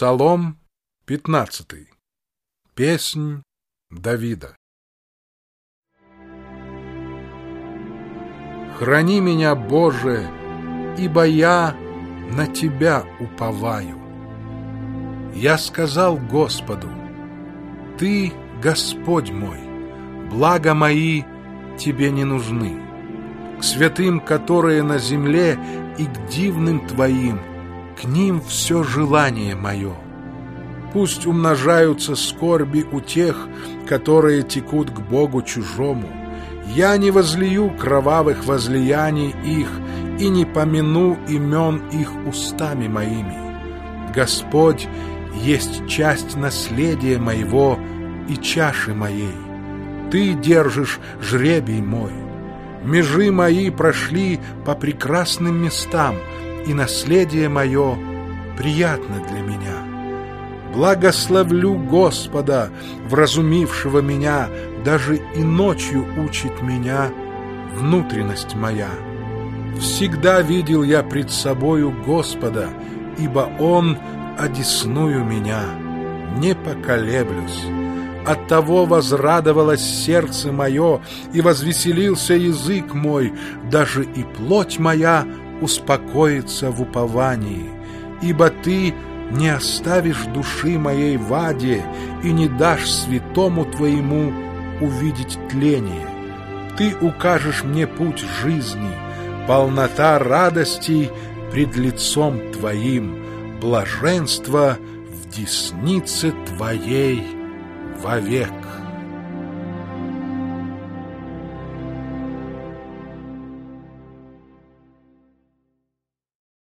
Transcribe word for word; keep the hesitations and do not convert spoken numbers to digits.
Псалом пятнадцатый. Песнь Давида. Храни меня, Боже, ибо я на Тебя уповаю. Я сказал Господу: Ты, Господь мой, блага мои Тебе не нужны. К святым, которые на земле, и к дивным Твоим, к ним все желание мое. Пусть умножаются скорби у тех, которые текут к Богу чужому. Я не возлию кровавых возлияний их и не помяну имен их устами моими. Господь есть часть наследия моего и чаши моей. Ты держишь жребий мой. Межи мои прошли по прекрасным местам, и наследие мое приятно для меня. Благословлю Господа, вразумившего меня, даже и ночью учит меня внутренность моя. Всегда видел я пред собою Господа, ибо Он одесную меня. Не поколеблюсь. Оттого возрадовалось сердце мое, и возвеселился язык мой, даже и плоть моя успокоится в уповании, ибо Ты не оставишь души моей в аде и не дашь святому Твоему увидеть тление. Ты укажешь мне путь жизни, полнота радостей пред лицом Твоим, блаженство в деснице Твоей вовек.